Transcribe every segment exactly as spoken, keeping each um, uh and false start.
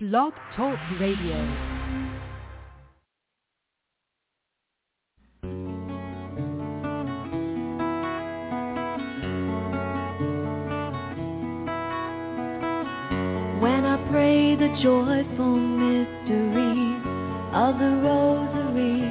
Blog Talk Radio. When I pray the joyful mysteries of the Rosary,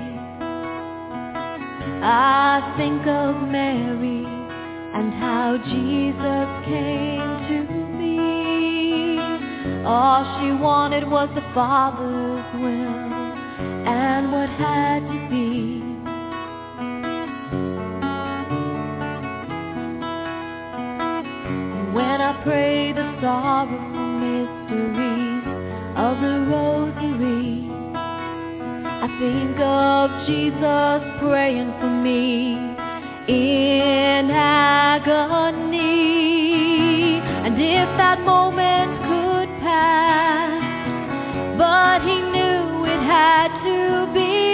I think of Mary and how Jesus came to me. All she wanted was the Father's will and what had to be. When I pray the sorrowful mysteries of the Rosary, I think of Jesus praying for me in agony. And if that moment could pass, but he knew it had to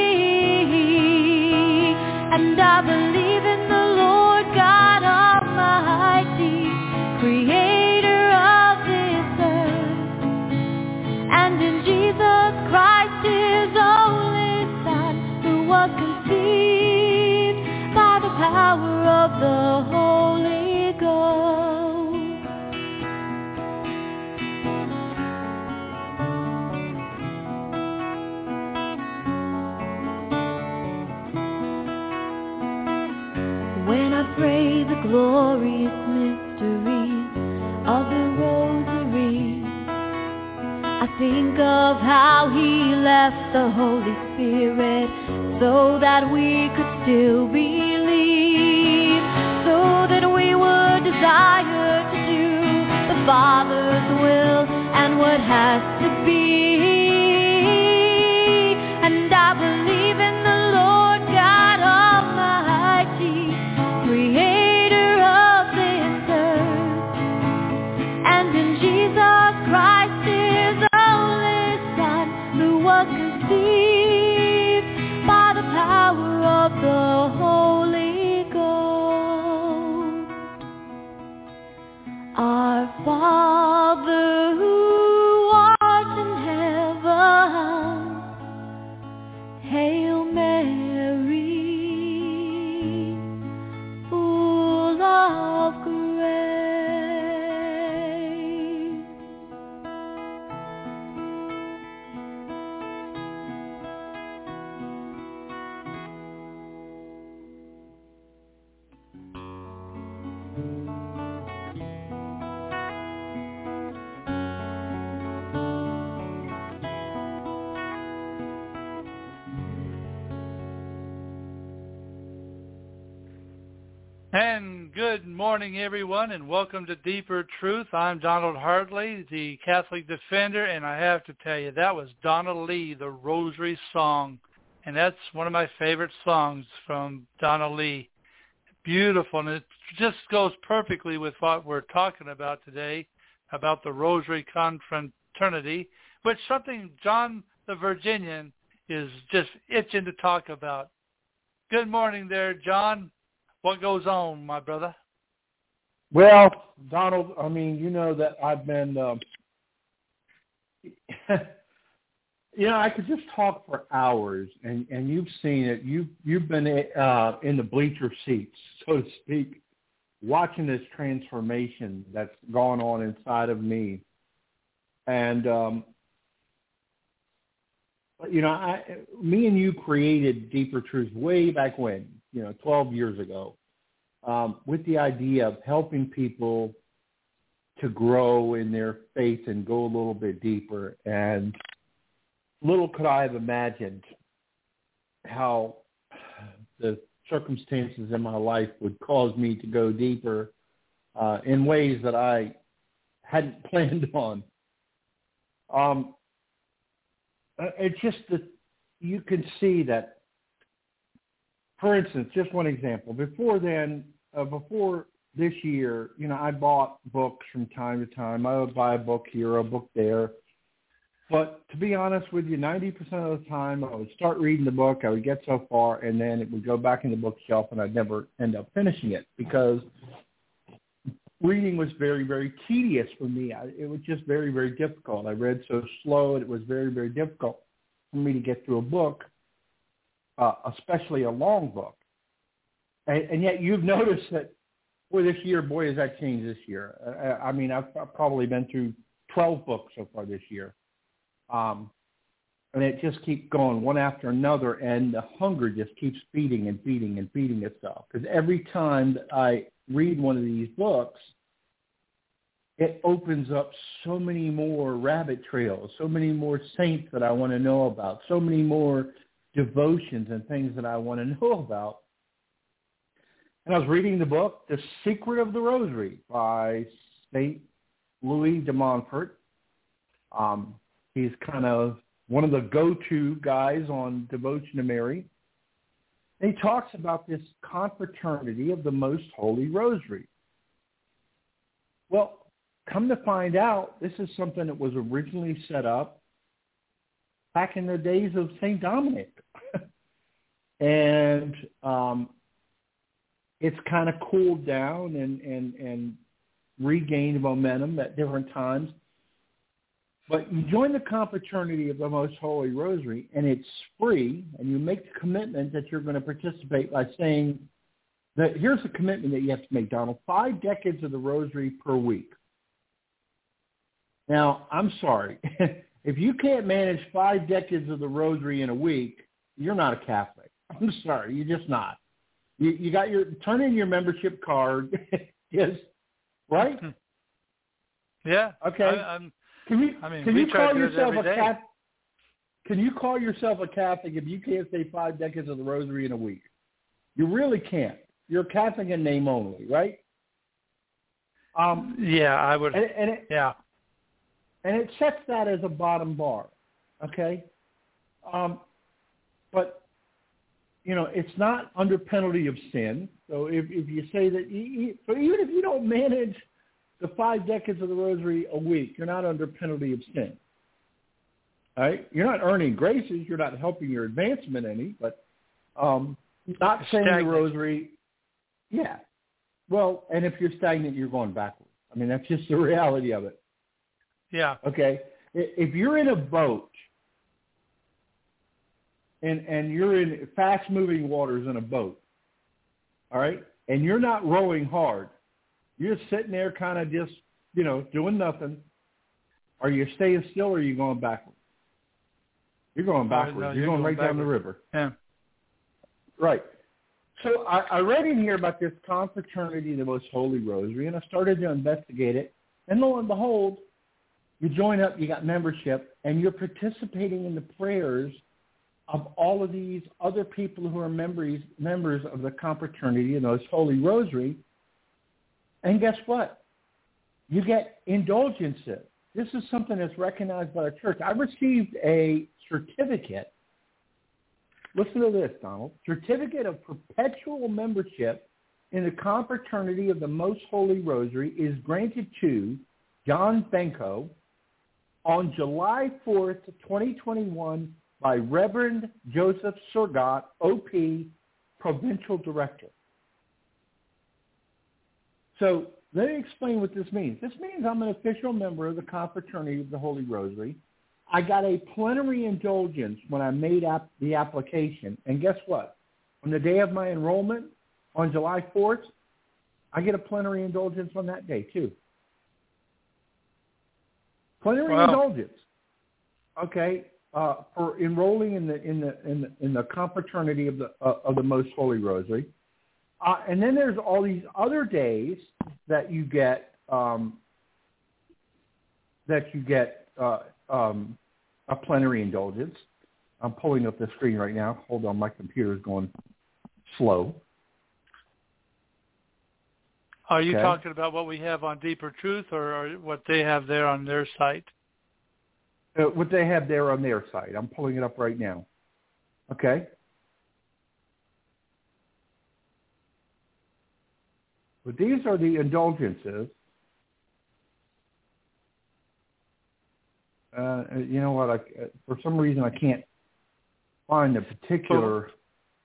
be. And I believe in the Lord God Almighty, creator of this earth, and in Jesus Christ, his only Son, who was conceived by the power of the Holy Ghost. When I pray the glorious mysteries of the Rosary, I think of how he left the Holy Spirit so that we could still believe, so that we would desire to do the Father's will and what has to be. And I believe in the Lord God Almighty, creator of this earth, and in Jesus Christ, his only Son, who was conceived by the power of the Holy Ghost. Our Father who art in heaven, Hail Mary, full of grace. And good morning, everyone, and welcome to Deeper Truth. I'm Donald Hartley, the Catholic Defender, and I have to tell you, that was Donna Lee, the Rosary Song, and that's one of my favorite songs from Donna Lee. Beautiful, and it just goes perfectly with what we're talking about today, about the Rosary Confraternity, which is something John the Virginian is just itching to talk about. Good morning there, John. What goes on, my brother? Well, Donald, I mean, you know that I've been, um, you know, I could just talk for hours, and, and you've seen it. You've, you've been uh, in the bleacher seats, so to speak, watching this transformation that's gone on inside of me. And, um, you know, I, me and you created Deeper Truth way back when, you know, twelve years ago, um, with the idea of helping people to grow in their faith and go a little bit deeper. And little could I have imagined how the circumstances in my life would cause me to go deeper uh, in ways that I hadn't planned on. Um, it's just that you can see that. For instance, just one example. Before then, uh, before this year, you know, I bought books from time to time. I would buy a book here, a book there. But to be honest with you, ninety percent of the time I would start reading the book, I would get so far, and then it would go back in the bookshelf, and I'd never end up finishing it because reading was very, very tedious for me. I, it was just very, very difficult. I read so slow, and it was very, very difficult for me to get through a book, uh, especially a long book. And, and yet you've noticed that, boy, this year, boy, has that changed this year. I, I mean, I've, I've probably been through twelve books so far this year. Um, and it just keeps going one after another, and the hunger just keeps feeding and feeding and feeding itself. Because every time that I read one of these books, it opens up so many more rabbit trails, so many more saints that I want to know about, so many more devotions and things that I want to know about. And I was reading the book, The Secret of the Rosary by Saint Louis de Montfort. Um, he's kind of one of the go-to guys on Devotion to Mary. And he talks about this confraternity of the Most Holy Rosary. Well, come to find out, this is something that was originally set up back in the days of Saint Dominic. and um, it's kind of cooled down and, and, and regained momentum at different times. But you join the confraternity of the Most Holy Rosary, and it's free, and you make the commitment that you're going to participate by saying that here's the commitment that you have to make, Donald, five decades of the Rosary per week. Now, I'm sorry. If you can't manage five decades of the Rosary in a week, you're not a Catholic. I'm sorry. You're just not. You, you got your, turn in your membership card. Yes. Right? Yeah. Okay. I, I'm, Can you, I mean, can we you try call to do it yourself every a day. Catholic? Can you call yourself a Catholic if you can't say five decades of the Rosary in a week? You really can't. You're a Catholic in name only, right? Um, yeah, I would. and, and it, yeah. And it sets that as a bottom bar, okay? Um, but, you know, it's not under penalty of sin. So if, if you say that, you, so even if you don't manage the five decades of the Rosary a week, you're not under penalty of sin. All right? You're not earning graces. You're not helping your advancement any, but um, not saying the Rosary, yeah. Well, and if you're stagnant, you're going backwards. I mean, that's just the reality of it. Yeah. Okay. If you're in a boat and, and you're in fast-moving waters in a boat, all right, and you're not rowing hard, you're sitting there kind of just, you know, doing nothing, are you staying still or are you going backwards? You're going backwards. No, you're, you're going, going right backwards. down the river. Yeah. Right. So I, I read in here about this confraternity of the Most Holy Rosary, and I started to investigate it. And lo and behold, you join up, you got membership, and you're participating in the prayers of all of these other people who are members members of the confraternity of the Most Holy Rosary. And guess what? You get indulgences. This is something that's recognized by the church. I received a certificate. Listen to this, Donald. Certificate of perpetual membership in the confraternity of the Most Holy Rosary is granted to John Benko on July fourth, twenty twenty-one by Reverend Joseph Surgat, O P, Provincial Director. So let me explain what this means. This means I'm an official member of the Confraternity of the Holy Rosary. I got a plenary indulgence when I made up the application. And guess what? On the day of my enrollment, on July fourth, I get a plenary indulgence on that day, too. Plenary Wow. indulgence, okay, uh, for enrolling in the in the in the, in the confraternity of the uh, of the Most Holy Rosary, uh, and then there's all these other days that you get um, that you get uh, um, a plenary indulgence. I'm pulling up the screen right now. Hold on, my computer is going slow. Are you Okay. talking about what we have on Deeper Truth or, or what they have there on their site? Uh, what they have there on their site. I'm pulling it up right now. Okay? But these are the indulgences. Uh, you know what? I, for some reason, I can't find a particular...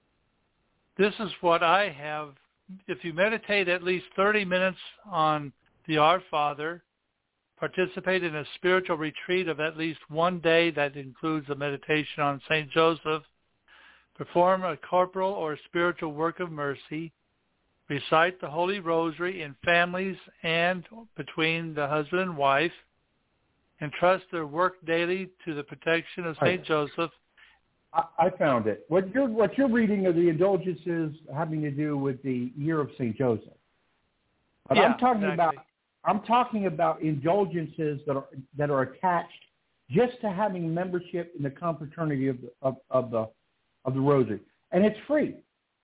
This is what I have. If you meditate at least thirty minutes on the Our Father, participate in a spiritual retreat of at least one day that includes a meditation on Saint Joseph, perform a corporal or spiritual work of mercy, recite the Holy Rosary in families and between the husband and wife, entrust their work daily to the protection of Saint Joseph. I, I found it. What you're, what you're reading are the indulgences having to do with the year of Saint Joseph. But yeah, I'm talking exactly. about I'm talking about indulgences that are that are attached just to having membership in the confraternity of the of, of the of the Rosary, and it's free.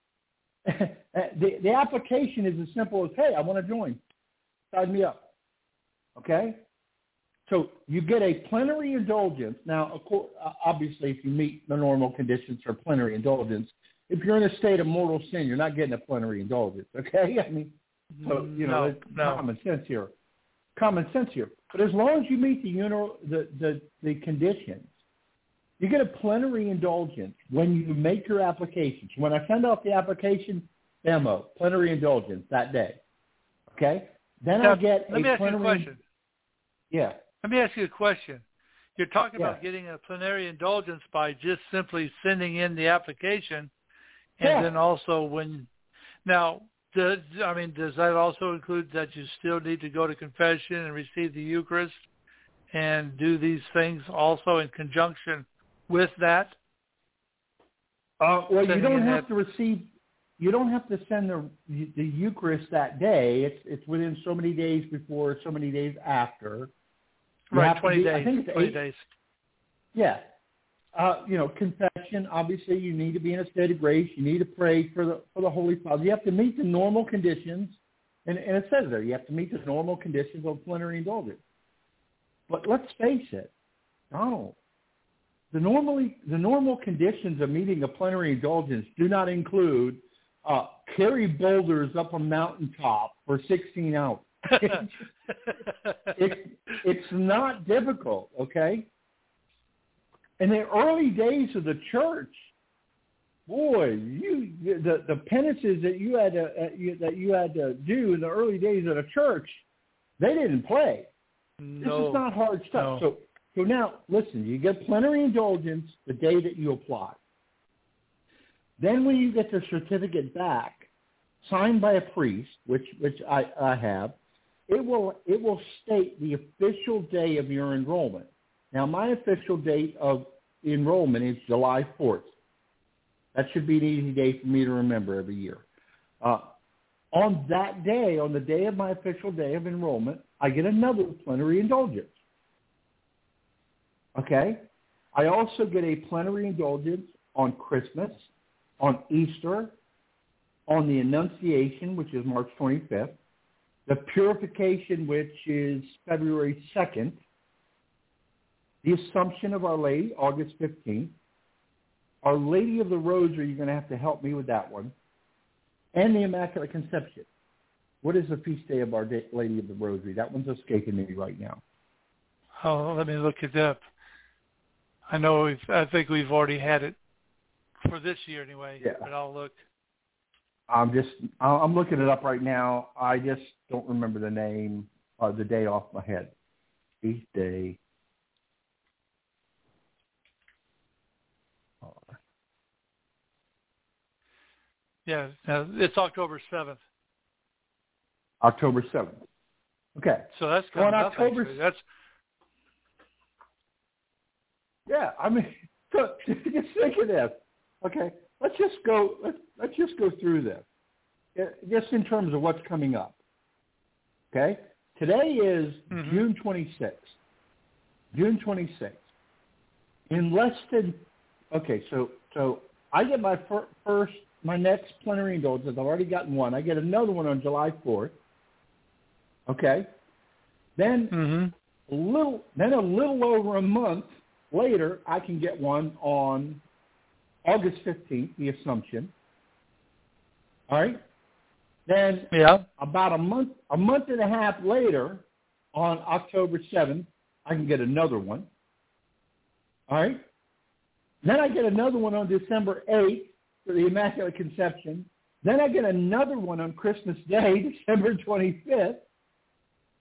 the the application is as simple as, hey, I want to join, sign me up. Okay, so you get a plenary indulgence. Now, of course, obviously, if you meet the normal conditions for plenary indulgence, if you're in a state of mortal sin, you're not getting a plenary indulgence. Okay, I mean. So, you know, no, it's no. common sense here. Common sense here. But as long as you meet the, you know, the, the, the conditions, you get a plenary indulgence when you make your application. So when I send off the application, demo, plenary indulgence that day. Okay? Then now, I get let a me ask plenary... you a question. Yeah. Let me ask you a question. You're talking yeah. about getting a plenary indulgence by just simply sending in the application, and yeah. then also when... Now... Does, I mean, does that also include that you still need to go to confession and receive the Eucharist and do these things also in conjunction with that? Uh, well, you don't have that... to receive, you don't have to send the the Eucharist that day. It's it's within so many days before, so many days after. You right, twenty be, days. I think it's twenty eight, days. Yeah. Uh, you know, confession, obviously you need to be in a state of grace. You need to pray for the for the Holy Father. You have to meet the normal conditions, and, and it says there, you have to meet the normal conditions of plenary indulgence. But let's face it, Donald, the, normally, the normal conditions of meeting a plenary indulgence do not include uh, carry boulders up a mountaintop for sixteen hours. it, it's not difficult, okay? In the early days of the church, boy, you the, the penances that you had to uh, you, that you had to do in the early days of the church, they didn't play. No, this is not hard stuff. No. So, so now listen, you get plenary indulgence the day that you apply. Then when you get the certificate back, signed by a priest, which which I, I have, it will it will state the official day of your enrollment. Now, my official date of enrollment is July fourth. That should be an easy day for me to remember every year. Uh, on that day, on the day of my official day of enrollment, I get another plenary indulgence. Okay? I also get a plenary indulgence on Christmas, on Easter, on the Annunciation, which is March twenty-fifth, the Purification, which is February second, the Assumption of Our Lady, August fifteenth. Our Lady of the Rosary, you're going to have to help me with that one. And the Immaculate Conception. What is the feast day of Our Lady of the Rosary? That one's escaping me right now. Oh, let me look it up. I know we've, I think we've already had it for this year anyway, yeah. but I'll look. I'm just, I'm looking it up right now. I just don't remember the name or the day off my head. Feast day. Yeah, it's October seventh. October seventh. Okay. So that's coming well, up, October, actually. That's yeah, I mean, so, just think of this. Okay, let's just go. Let's let's just go through this, just in terms of what's coming up. Okay, today is mm-hmm. June twenty-sixth. June twenty-sixth. In less than okay, so so I get my fir- first, my next plenary indulgence. I've already gotten one. I get another one on July fourth. Okay, then mm-hmm. a little, then a little over a month later, I can get one on August fifteenth, the Assumption. All right. Then yeah. about a month, a month and a half later, on October seventh, I can get another one. All right. Then I get another one on December eighth for the Immaculate Conception. Then I get another one on Christmas Day, December twenty-fifth.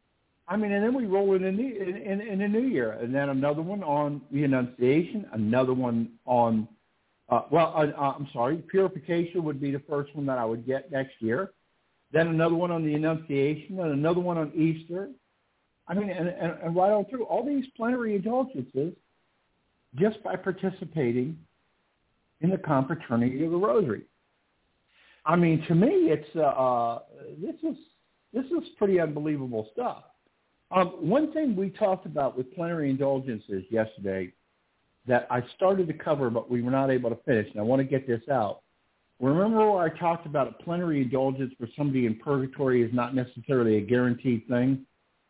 I mean, and then we roll in in, the, in, in, in the new year, and then another one on the Annunciation, another one on, uh, well, uh, uh, I'm sorry, Purification would be the first one that I would get next year. Then another one on the Annunciation, and another one on Easter. I mean, and, and, and right on through all these plenary indulgences, just by participating in the Confraternity of the Rosary. I mean, to me, it's uh, uh, this is this is pretty unbelievable stuff. Um, one thing we talked about with plenary indulgences yesterday that I started to cover, but we were not able to finish, and I want to get this out. Remember where I talked about a plenary indulgence for somebody in purgatory is not necessarily a guaranteed thing?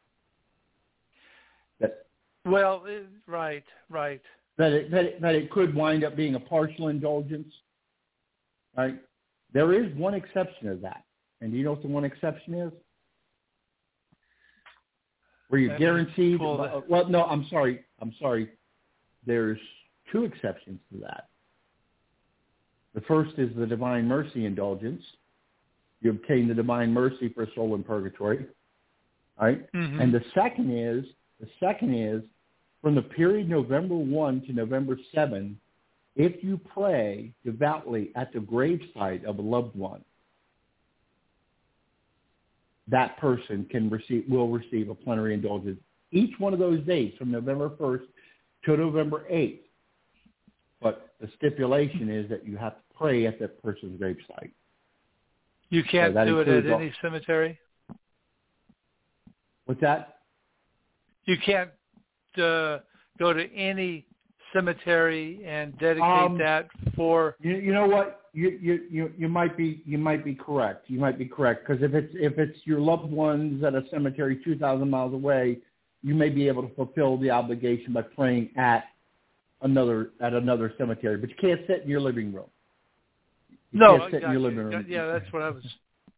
That Well, it, right, right. That it, that, it, that it could wind up being a partial indulgence, right? There is one exception to that. And do you know what the one exception is? Where you're guaranteed, well, well, no, I'm sorry, I'm sorry. There's two exceptions to that. The first is the Divine Mercy Indulgence. You obtain the Divine Mercy for a soul in purgatory, right? Mm-hmm. And the second is, the second is, from the period November first to November seventh, if you pray devoutly at the gravesite of a loved one, that person can receive, will receive a plenary indulgence each one of those days from November first to November eighth. But the stipulation is that you have to pray at that person's gravesite. You can't so do it at all, any cemetery? What's that? You can't uh, go to any cemetery and dedicate um, that for. You, you know what? You, you you you might be you might be correct. You might be correct because if it's if it's your loved ones at a cemetery two thousand miles away, you may be able to fulfill the obligation by praying at another at another cemetery. But you can't sit in your living room. You no, can't sit in your living room. Yeah, that's what I was.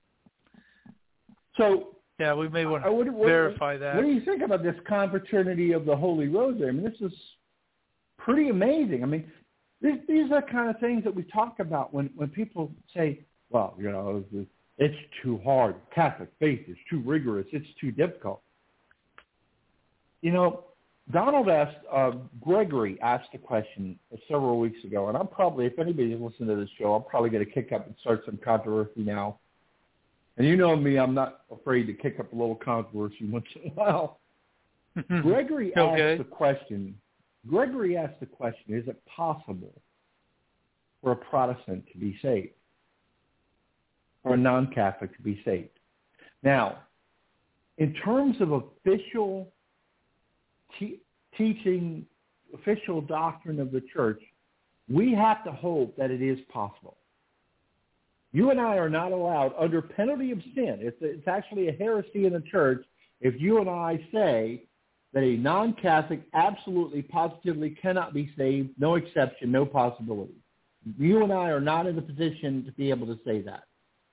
So. Yeah, we may want to uh, what, what, verify that. What do you think about this Confraternity of the Holy Rosary? I mean, this is pretty amazing. I mean, this, these are kind of things that we talk about when, when people say, well, you know, it's too hard. Catholic faith is too rigorous. It's too difficult. You know, Donald asked, uh, Gregory asked a question several weeks ago, and I'm probably, if anybody's listening to this show, I'm probably going to kick up and start some controversy now. And you know me, I'm not afraid to kick up a little controversy once in a while. Gregory okay. asked the question, Gregory asked the question, is it possible for a Protestant to be saved? Or a non-Catholic to be saved? Now, in terms of official te- teaching, official doctrine of the church, we have to hope that it is possible. You and I are not allowed, under penalty of sin, it's, it's actually a heresy in the church if you and I say that a non-Catholic absolutely, positively cannot be saved, no exception, no possibility. You and I are not in the position to be able to say that.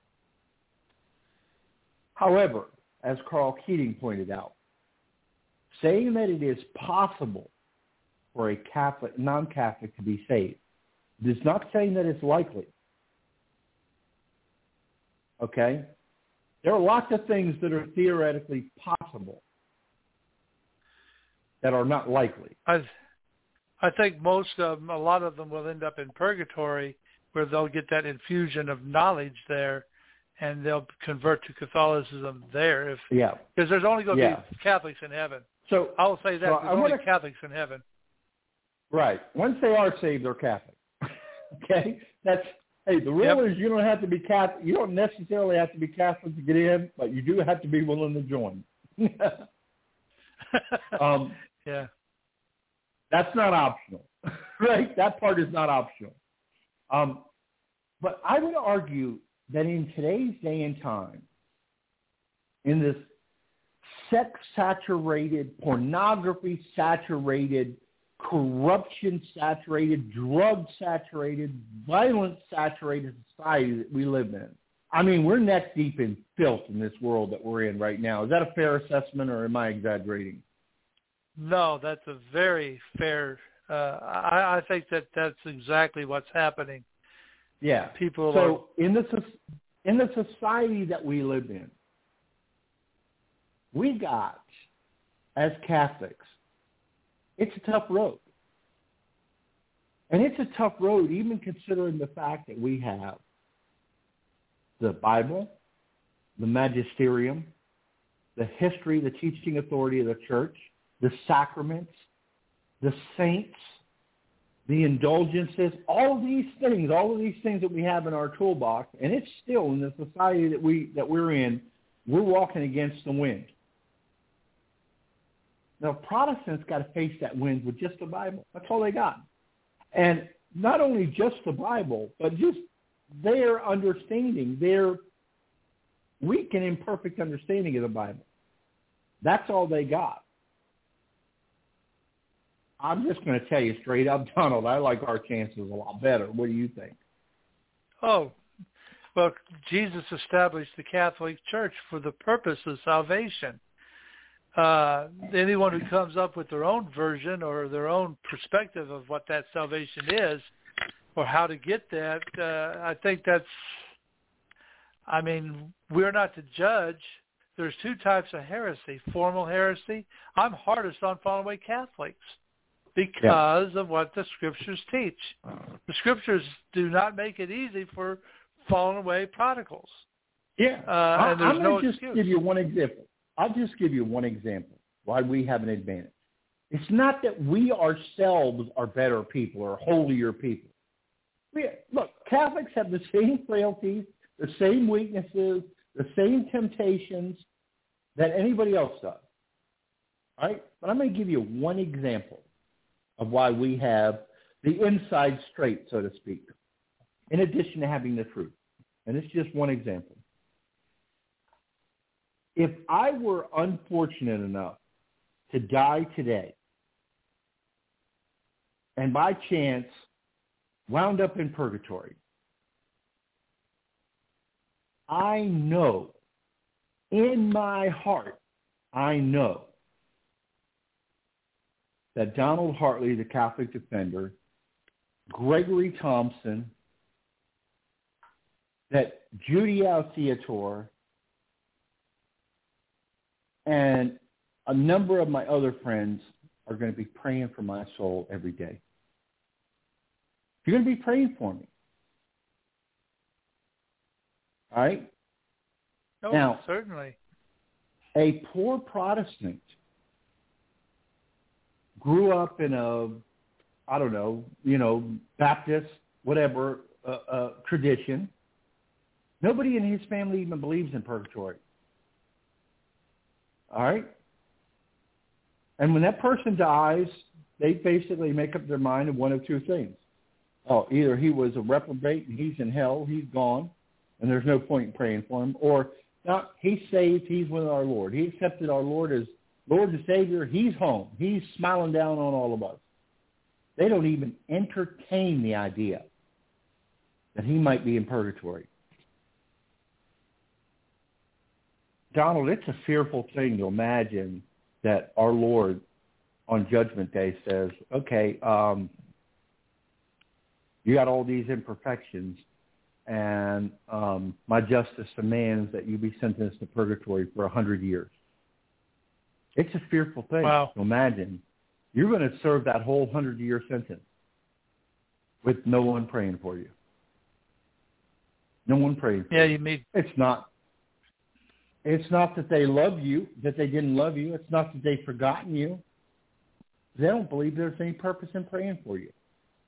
However, as Carl Keating pointed out, saying that it is possible for a Catholic, non-Catholic to be saved is not saying that it's likely. Okay? There are lots of things that are theoretically possible that are not likely. I, I think most of them, a lot of them will end up in purgatory where they'll get that infusion of knowledge there and they'll convert to Catholicism there. If yeah. Because there's only going to yeah. be Catholics in heaven. So I'll say that. So there's only wanna, Catholics in heaven. Right. Once they are saved, they're Catholic. Okay? That's... Hey, the rule yep. is you don't have to be Catholic. You don't necessarily have to be Catholic to get in, but you do have to be willing to join. um, yeah, that's not optional, right? That part is not optional. Um, but I would argue that in today's day and time, in this sex-saturated, pornography-saturated, corruption-saturated, drug-saturated, violence-saturated society that we live in. I mean, we're neck deep in filth in this world that we're in right now. Is that a fair assessment, or am I exaggerating? No, that's a very fair. Uh, I, I think that that's exactly what's happening. Yeah. People. So are, in the in the society that we live in, we got as Catholics, it's a tough road. And it's a tough road even considering the fact that we have the Bible, the magisterium, the history, the teaching authority of the church, the sacraments, the saints, the indulgences, all of these things, all of these things that we have in our toolbox, and it's still in the society that we that we're in, we're walking against the wind. Now, Protestants got to face that wind with just the Bible. That's all they got. And not only just the Bible, but just their understanding, their weak and imperfect understanding of the Bible. That's all they got. I'm just going to tell you straight up, Donald, I like our chances a lot better. What do you think? Oh, well, Jesus established the Catholic Church for the purpose of salvation. Uh, anyone who comes up with their own version or their own perspective of what that salvation is or how to get that, uh, I think that's, I mean, we're not to judge. There's two types of heresy, formal heresy. I'm hardest on fallen away Catholics because yeah. of what the Scriptures teach. The Scriptures do not make it easy for fallen away prodigals. Yeah, uh, and there's I'm no going to just excuse. give you one example. I'll just give you one example why we have an advantage. It's not that we ourselves are better people or holier people. We, look, Catholics have the same frailties, the same weaknesses, the same temptations that anybody else does. All right? But I'm going to give you one example of why we have the inside straight, so to speak, in addition to having the truth. And it's just one example. If I were unfortunate enough to die today and by chance wound up in purgatory, I know, in my heart, I know that Donald Hartley, the Catholic Defender, Gregory Thompson, that Judy Alciator, and a number of my other friends are going to be praying for my soul every day. You're going to be praying for me. All right? Oh, now, certainly. A poor Protestant grew up in a, I don't know, you know, Baptist, whatever, uh, uh, tradition. Nobody in his family even believes in purgatory. All right? And when that person dies, they basically make up their mind of one of two things. Oh, either he was a reprobate and he's in hell, he's gone, and there's no point in praying for him, or no, he's saved, he's with our Lord. He accepted our Lord as Lord and Savior. He's home. He's smiling down on all of us. They don't even entertain the idea that he might be in purgatory. Donald, it's a fearful thing to imagine that our Lord on Judgment Day says, okay, um, you got all these imperfections, and um, my justice demands that you be sentenced to purgatory for a hundred years. It's a fearful thing wow. to imagine. You're going to serve that whole hundred-year sentence with no one praying for you. No one praying for yeah, you. you mean It's not. It's not that they love you, that they didn't love you. It's not that they've forgotten you. They don't believe there's any purpose in praying for you.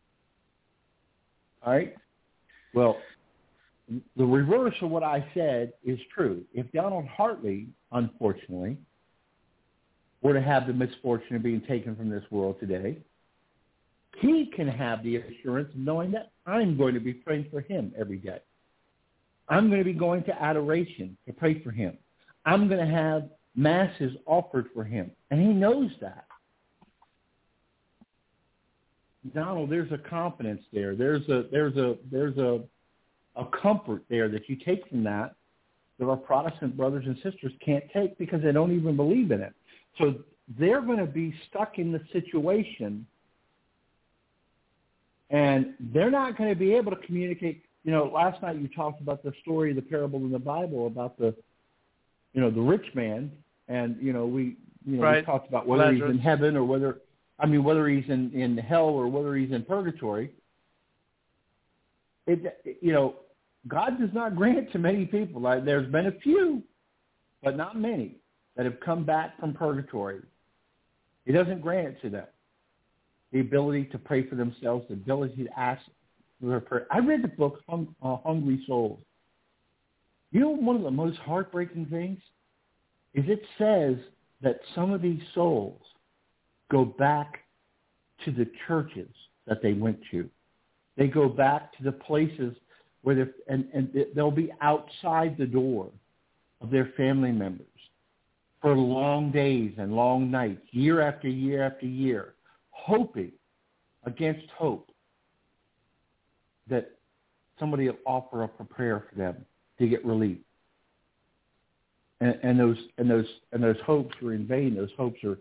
All right? Well, the reverse of what I said is true. If Donald Hartley, unfortunately, were to have the misfortune of being taken from this world today, he can have the assurance of knowing that I'm going to be praying for him every day. I'm going to be going to adoration to pray for him. I'm going to have masses offered for him. And he knows that. Donald, there's a confidence there. There's a there's a there's a a comfort there that you take from that that our Protestant brothers and sisters can't take because they don't even believe in it. So they're going to be stuck in the situation, and they're not going to be able to communicate. You know, last night you talked about the story of the parable in the Bible about the, you know, the rich man, and, you know, we you know, right. we talked about whether Lazarus. he's in heaven or whether, I mean, whether he's in, in hell or whether he's in purgatory. It, you know, God does not grant to many people. Like, there's been a few, but not many, that have come back from purgatory. He doesn't grant it to them. The ability to pray for themselves, the ability to ask for their prayer. I read the book Hung, uh, Hungry Souls. You know, one of the most heartbreaking things is it says that some of these souls go back to the churches that they went to. They go back to the places where they're, and, and they'll be outside the door of their family members for long days and long nights, year after year after year, hoping against hope that somebody will offer up a prayer for them to get relief. And, and those and those and those hopes are in vain. Those hopes are.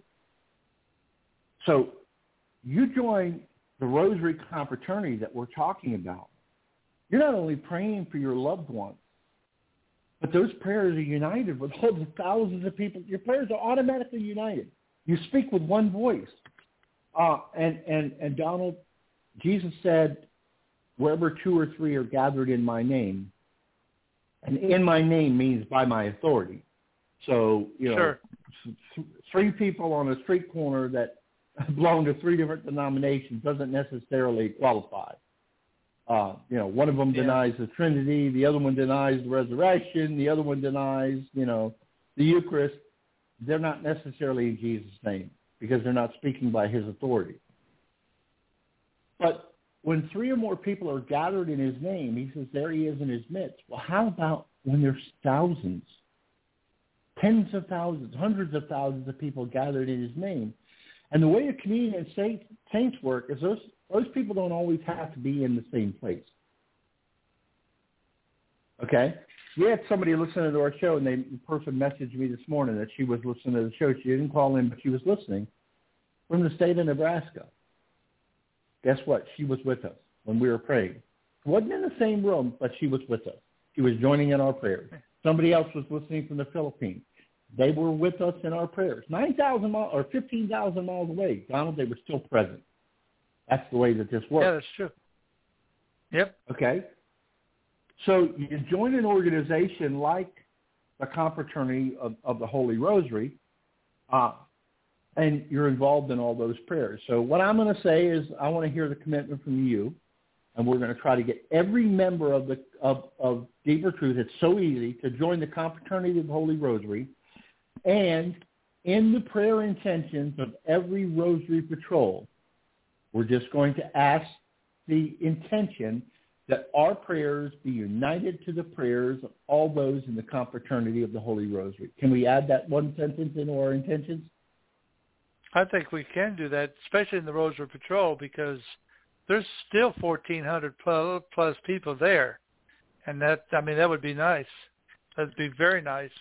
So you join the Rosary Confraternity that we're talking about. You're not only praying for your loved ones, but those prayers are united with all the thousands of people. Your prayers are automatically united. You speak with one voice. Uh, and, and, and Donald, Jesus said, wherever two or three are gathered in my name, and in my name means by my authority. So, you know, sure. th- three people on a street corner that belong to three different denominations doesn't necessarily qualify. Uh, you know, one of them yeah. denies the Trinity, the other one denies the resurrection, the other one denies, you know, the Eucharist. They're not necessarily in Jesus' name because they're not speaking by his authority. But when three or more people are gathered in his name, he says there he is in his midst. Well, how about when there's thousands, tens of thousands, hundreds of thousands of people gathered in his name? And the way a communion and saints, saints work is those those people don't always have to be in the same place. Okay? We had somebody listening to our show, and they, the person messaged me this morning that she was listening to the show. She didn't call in, but she was listening from the state of Nebraska. Guess what? She was with us when we were praying. She wasn't in the same room, but she was with us. She was joining in our prayers. Somebody else was listening from the Philippines. They were with us in our prayers. nine thousand miles or fifteen thousand miles away, Donald, they were still present. That's the way that this works. Yeah, that's true. Yep. Okay? So you join an organization like the Confraternity of, of the Holy Rosary, uh, and you're involved in all those prayers. So what I'm going to say is I want to hear the commitment from you, and we're going to try to get every member of the of, of Deeper Truth. It's so easy to join the Confraternity of the Holy Rosary, and in the prayer intentions of every Rosary Patrol, we're just going to ask the intention that our prayers be united to the prayers of all those in the Confraternity of the Holy Rosary. Can we add that one sentence into our intentions? I think we can do that, especially in the Rosary Patrol, because there's still fourteen hundred plus, plus people there. And that, I mean, that would be nice. That would be very nice.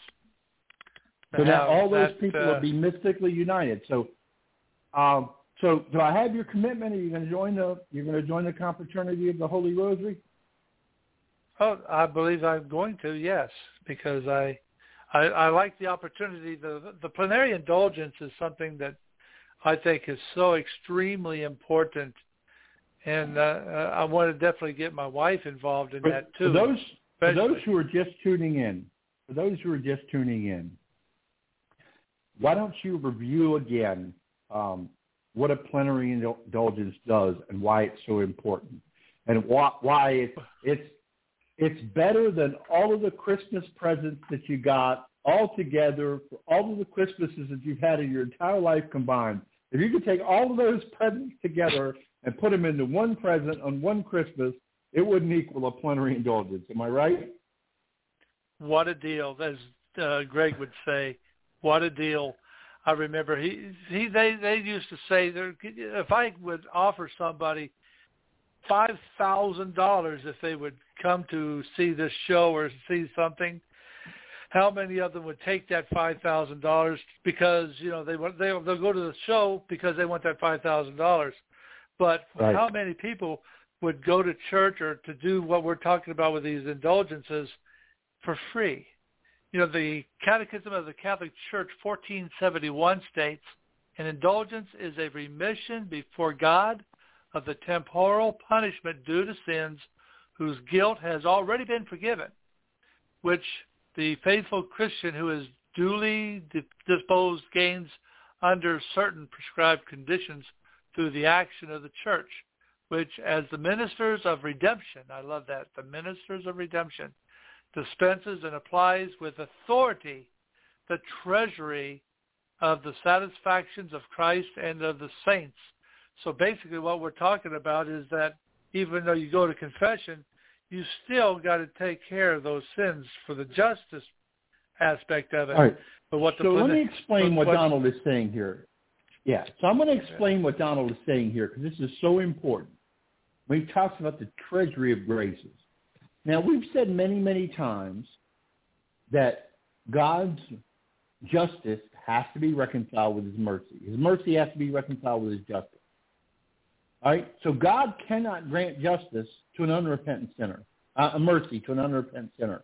So now all those that, people uh, will be mystically united. So, um, so do I have your commitment? Are you going to join the? You're going to join the Confraternity of the Holy Rosary? Oh, I believe I'm going to. Yes, because I, I, I like the opportunity. The the plenary indulgence is something that I think is so extremely important, and uh, I want to definitely get my wife involved in For, that too. For those for especially. those who are just tuning in, for those who are just tuning in, why don't you review again um, what a plenary indulgence does and why it's so important, and why, why it, it's it's better than all of the Christmas presents that you got all together for all of the Christmases that you've had in your entire life combined. If you could take all of those presents together and put them into one present on one Christmas, it wouldn't equal a plenary indulgence. Am I right? What a deal, as uh, Greg would say. What a deal. I remember he he they, they used to say there, if I would offer somebody five thousand dollars if they would come to see this show or see something, how many of them would take that five thousand dollars because, you know, they want, they'll, they'll go to the show because they want that five thousand dollars. But right. How many people would go to church or to do what we're talking about with these indulgences for free? you know, the Catechism of the Catholic Church fourteen seventy-one states, an indulgence is a remission before God of the temporal punishment due to sins whose guilt has already been forgiven, which the faithful Christian who is duly disposed gains under certain prescribed conditions through the action of the church, which as the ministers of redemption, I love that, the ministers of redemption, dispenses and applies with authority the treasury of the satisfactions of Christ and of the saints. So basically what we're talking about is that even though you go to confession, you still got to take care of those sins for the justice aspect of it. All right. But what the so let me explain what, what Donald is saying here. Yeah, so I'm going to explain what Donald is saying here because this is so important. When he talks about the treasury of graces. Now, we've said many, many times that God's justice has to be reconciled with his mercy. His mercy has to be reconciled with his justice. All right? So God cannot grant justice to an unrepentant sinner, uh, a mercy to an unrepentant sinner.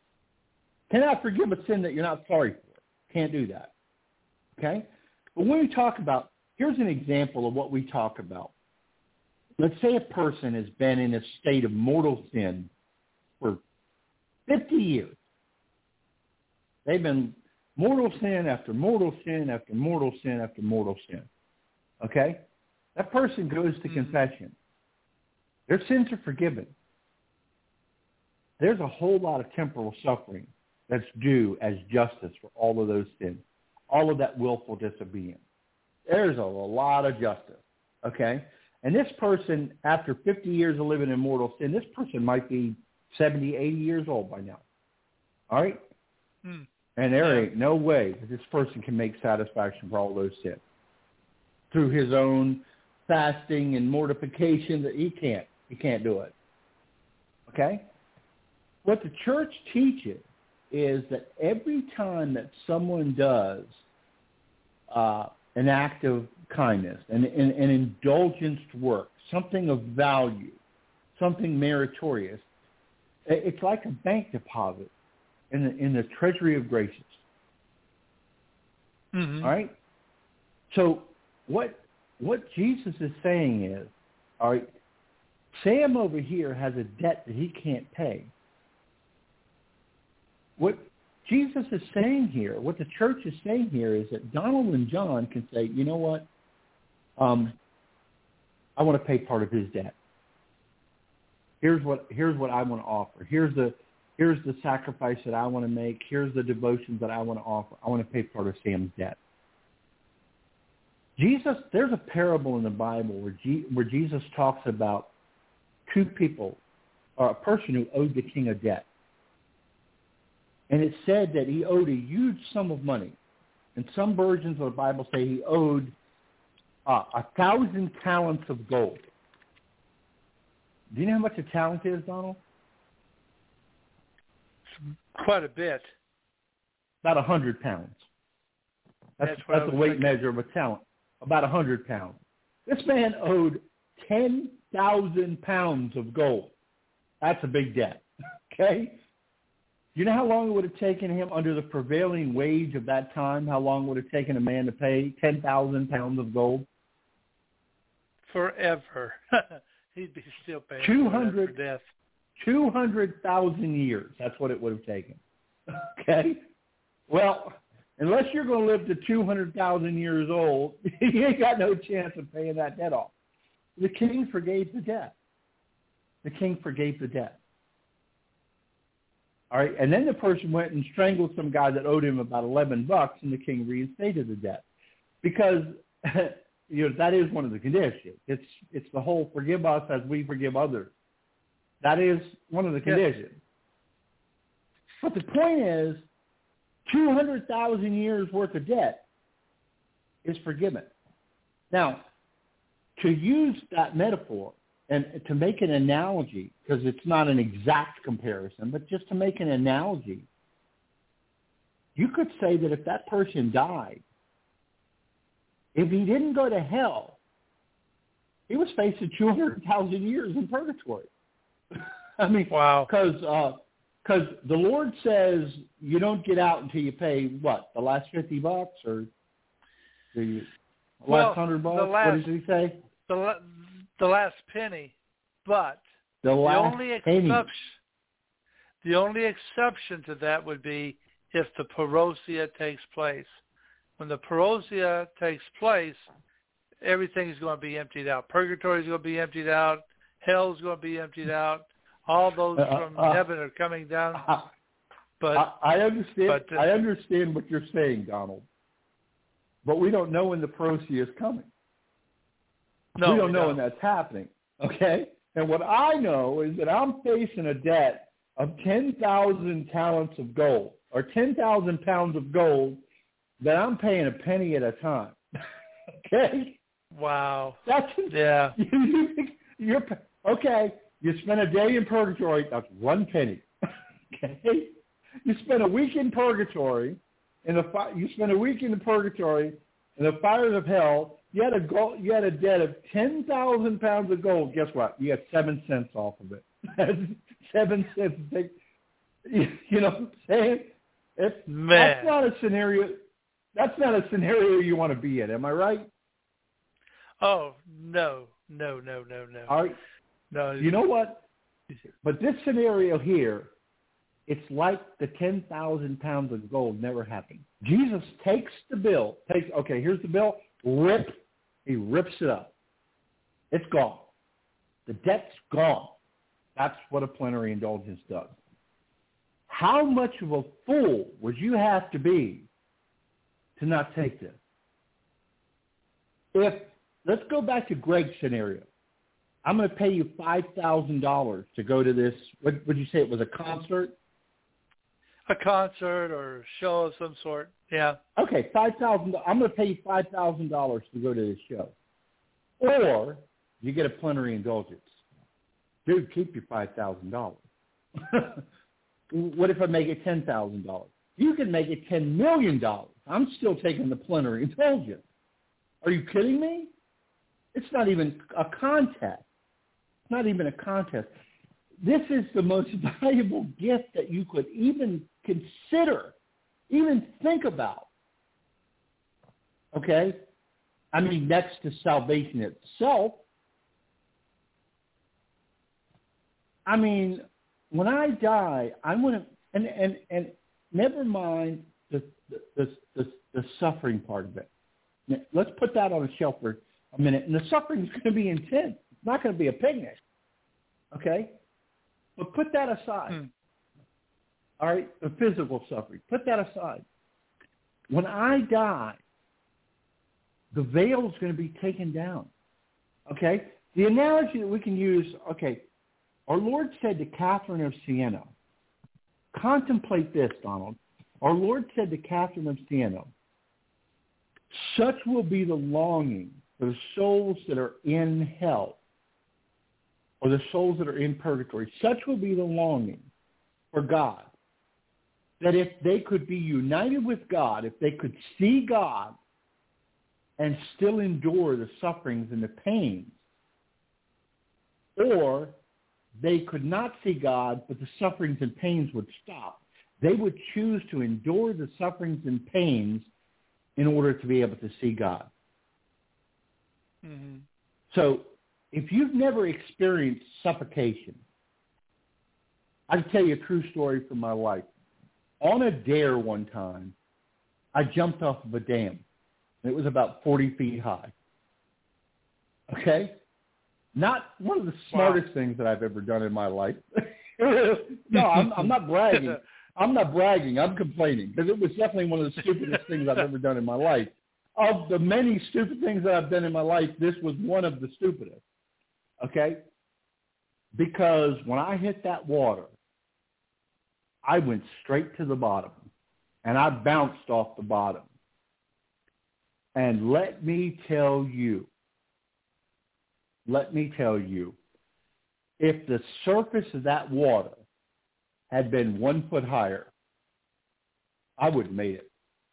Cannot forgive a sin that you're not sorry for. Can't do that. Okay? But when we talk about, here's an example of what we talk about. Let's say a person has been in a state of mortal sin for fifty years. They've been mortal sin after mortal sin after mortal sin after mortal sin. Okay? That person goes to mm-hmm. confession. Their sins are forgiven. There's a whole lot of temporal suffering that's due as justice for all of those sins, all of that willful disobedience. There's a, a lot of justice, okay? And this person, after fifty years of living in mortal sin, this person might be seventy, eighty years old by now, all right? Hmm. And there ain't no way that this person can make satisfaction for all those sins. Through his own fasting and mortification, that he can't. He can't do it, okay? What the church teaches is that every time that someone does uh, an act of kindness, an, an, an indulgenced work, something of value, something meritorious, it's like a bank deposit in the, in the treasury of graces. Mm-hmm. All right? So what what Jesus is saying is, all right, Sam over here has a debt that he can't pay. What Jesus is saying here, what the church is saying here is that Donald and John can say, you know what, um, I want to pay part of his debt. Here's what here's what I want to offer. Here's the here's the sacrifice that I want to make. Here's the devotions that I want to offer. I want to pay part of Sam's debt. Jesus, there's a parable in the Bible where, G, where Jesus talks about two people, or a person who owed the king a debt. And it said that he owed a huge sum of money. And some versions of the Bible say he owed uh, a thousand talents of gold. Do you know how much a talent is, Donald? Quite a bit. About a hundred pounds. That's, that's, that's the weight thinking. measure of a talent. About a hundred pounds. This man owed ten thousand pounds of gold. That's a big debt. Okay? You know how long it would have taken him under the prevailing wage of that time? How long would it have taken a man to pay ten thousand pounds of gold? Forever. He'd be still paying two hundred, for death. two hundred thousand years. That's what it would have taken. Okay? Well, unless you're going to live to two hundred thousand years old, you ain't got no chance of paying that debt off. The king forgave the debt. The king forgave the debt. All right, and then the person went and strangled some guy that owed him about eleven bucks, and the king reinstated the debt, because you know that is one of the conditions. It's it's the whole forgive us as we forgive others. That is one of the conditions. Yes. But the point is, two hundred thousand years worth of debt is forgiven. Now, to use that metaphor, and to make an analogy, because it's not an exact comparison, but just to make an analogy, you could say that if that person died, if he didn't go to hell, he was facing two hundred thousand years in purgatory. I mean, wow. Because uh, because the Lord says you don't get out until you pay, what, the last fifty bucks or the last well, one hundred bucks? Last, what does he say? The, the last penny, but the, the last only penny. exception, the only exception to that would be if the parousia takes place. When the parousia takes place, everything is going to be emptied out. Purgatory is going to be emptied out. Hell is going to be emptied out. All those uh, from uh, heaven are coming down. Uh, But I, I understand. but, uh, I understand what you're saying, Donald. But we don't know when the parousia is coming. no, we don't we know don't. when that's happening. Okay. And what I know is that I'm facing a debt of ten thousand talents of gold, or ten thousand pounds of gold, that I'm paying a penny at a time. Okay. Wow. That's yeah. You, you're okay. You spend a day in purgatory. That's one penny. Okay. You spend a week in purgatory, in the fi- you spend a week in the purgatory in the fires of hell. You had a gold, you had a debt of ten thousand pounds of gold. Guess what? You got seven cents off of it. seven cents. Take, you know what I'm saying? If, Man. That's not a scenario. That's not a scenario you want to be in. Am I right? Oh no, no, no, no, no. All right. No. You know what? But this scenario here, it's like the ten thousand pounds of gold never happened. Jesus takes the bill, takes, okay, here's the bill, rip, he rips it up. It's gone. The debt's gone. That's what a plenary indulgence does. How much of a fool would you have to be to not take this? If, let's go back to Greg's scenario. I'm going to pay you five thousand dollars to go to this, what would you say, it was a concert? A concert or a show of some sort. Yeah. Okay, five thousand dollars. I'm going to pay you five thousand dollars to go to this show. Or you get a plenary indulgence. Dude, keep your five thousand dollars. What if I make it ten thousand dollars? You can make it ten million dollars. I'm still taking the plenary indulgence. Are you kidding me? It's not even a contest. It's not even a contest. This is the most valuable gift that you could even consider, even think about. Okay? I mean, next to salvation itself. I mean, when I die, I'm going to, and, and, and never mind the, the, the, the suffering part of it. Now, let's put that on a shelf for a minute. And the suffering is going to be intense. It's not going to be a picnic. Okay? But put that aside. Hmm. All right? The physical suffering. Put that aside. When I die, the veil is going to be taken down. Okay? The analogy that we can use, okay, our Lord said to Catherine of Siena, contemplate this, Donald. Our Lord said to Catherine of Siena, such will be the longing for the souls that are in hell, or the souls that are in purgatory. Such will be the longing for God, that if they could be united with God, if they could see God and still endure the sufferings and the pains, or they could not see God, but the sufferings and pains would stop, they would choose to endure the sufferings and pains in order to be able to see God. Mm-hmm. So if you've never experienced suffocation, I can tell you a true story from my life. On a dare one time, I jumped off of a dam. It was about forty feet high. Okay? Not one of the smartest wow. things that I've ever done in my life. No, I'm, I'm not bragging. I'm not bragging. I'm complaining, because it was definitely one of the stupidest things I've ever done in my life. Of the many stupid things that I've done in my life, this was one of the stupidest. Okay? Because when I hit that water, I went straight to the bottom, and I bounced off the bottom. And let me tell you, let me tell you, if the surface of that water had been one foot higher, I wouldn't have made it.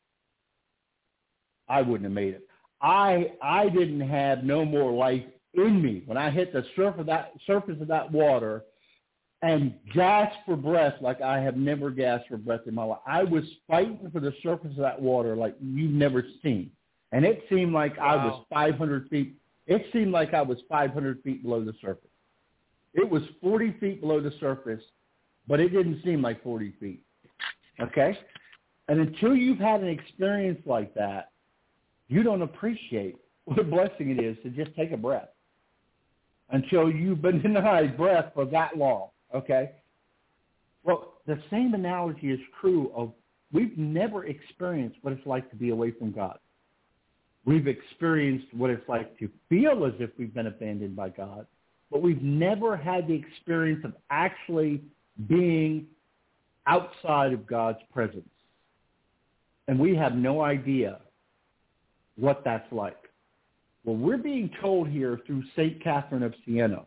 I wouldn't have made it. I I didn't have no more life in me when I hit the surface of that surface of that water, and gasped for breath like I have never gasped for breath in my life. I was fighting for the surface of that water like you've never seen. And it seemed like wow. I was five hundred feet. It seemed like I was five hundred feet below the surface. It was forty feet below the surface, but it didn't seem like forty feet. Okay? And until you've had an experience like that, you don't appreciate what a blessing it is to just take a breath until you've been denied breath for that long. Okay? Well, the same analogy is true of we've never experienced what it's like to be away from God. We've experienced what it's like to feel as if we've been abandoned by God, but we've never had the experience of actually being outside of God's presence. And we have no idea what that's like. Well, we're being told here through Saint Catherine of Siena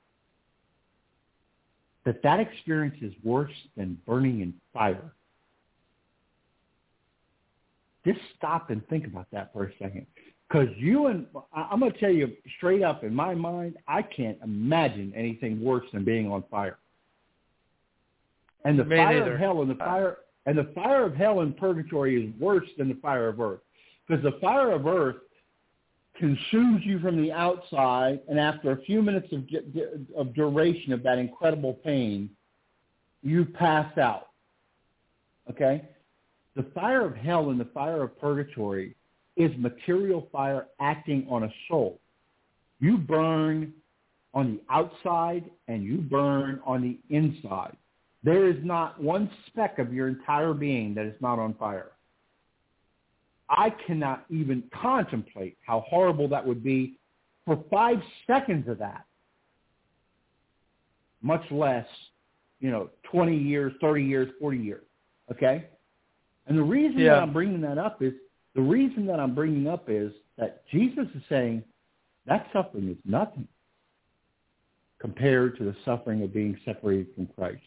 that that experience is worse than burning in fire. Just stop and think about that for a second. Because you and, I'm going to tell you straight up, in my mind, I can't imagine anything worse than being on fire. And the Me fire neither. of hell and the fire and the fire of hell in purgatory is worse than the fire of earth. Because the fire of earth consumes you from the outside, and after a few minutes of, of duration of that incredible pain, you pass out. Okay? The fire of hell and the fire of purgatory is material fire acting on a soul. You burn on the outside and you burn on the inside. There is not one speck of your entire being that is not on fire. I cannot even contemplate how horrible that would be for five seconds of that, much less, you know, twenty years, thirty years, forty years, okay? And the reason yeah. that I'm bringing that up is, the reason that I'm bringing up is that Jesus is saying that suffering is nothing compared to the suffering of being separated from Christ.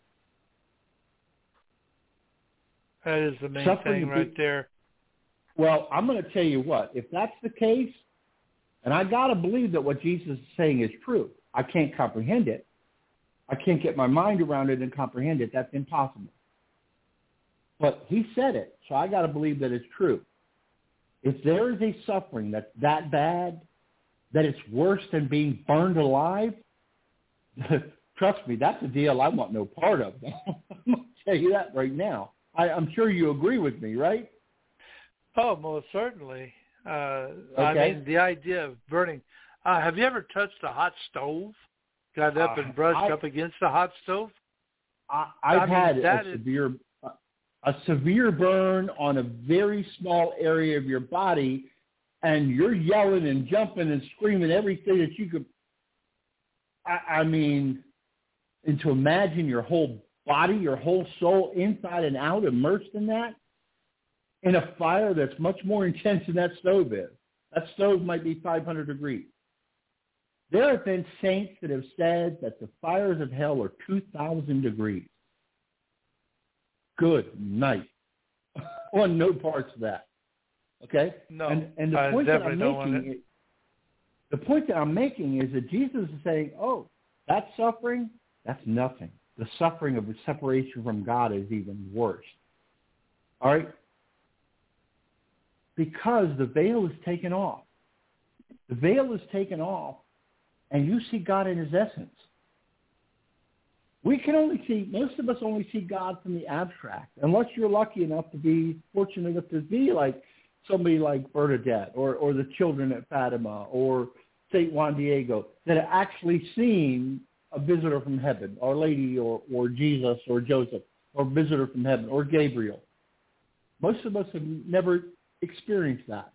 That is the main Suffering thing right there. Well, I'm going to tell you what, if that's the case, and I got to believe that what Jesus is saying is true. I can't comprehend it. I can't get my mind around it and comprehend it. That's impossible. But he said it, so I got to believe that it's true. If there is a suffering that's that bad, that it's worse than being burned alive, trust me, that's a deal I want no part of. I'm going to tell you that right now. I, I'm sure you agree with me, right? Oh, most certainly. Uh, okay. I mean, the idea of burning. Uh, have you ever touched a hot stove? Got up uh, and brushed I, up against a hot stove? I, I've I mean, had a is, severe, a severe burn on a very small area of your body, and you're yelling and jumping and screaming everything that you could. I, I mean, and to imagine your whole body, your whole soul, inside and out, immersed in that, in a fire that's much more intense than that stove is. That stove might be five hundred degrees. There have been saints that have said that the fires of hell are two thousand degrees. Good night. I want no parts of that. Okay? No, and, and the I point that definitely I'm don't want making it. is, the point that I'm making is that Jesus is saying, oh, that suffering, that's nothing. The suffering of the separation from God is even worse. All right? Because the veil is taken off. The veil is taken off, and you see God in his essence. We can only see, most of us only see God from the abstract, unless you're lucky enough to be, fortunate enough to be like somebody like Bernadette or, or the children at Fatima or Saint Juan Diego that have actually seen a visitor from heaven, Our Lady or, or Jesus or Joseph, or visitor from heaven, or Gabriel. Most of us have never experienced that.